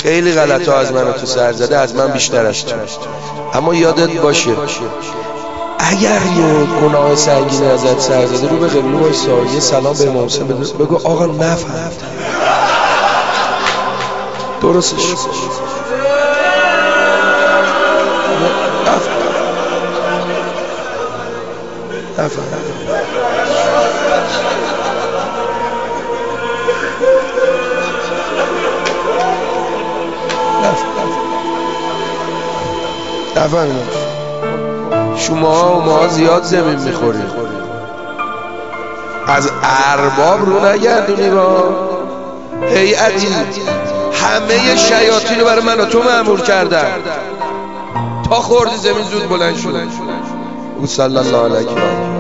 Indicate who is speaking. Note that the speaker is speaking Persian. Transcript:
Speaker 1: خیلی غلط ها از من تو سر زده، از من بیشتر از تو. اما یادت باشه اگر یه گناه سنگینی ازت سر زده، رو به قبله وایسا، یه سلام به امام حسین بگو آقا نفهمم، درستش نفهمیدم. شما و ما زیاد زمین میخوریم، از ارباب رو نگردونی. با هیئتی همه شیاطین رو برای من و تو مأمور کردن، تا خوردی زمین زود بلند شد. او صلی الله علیه و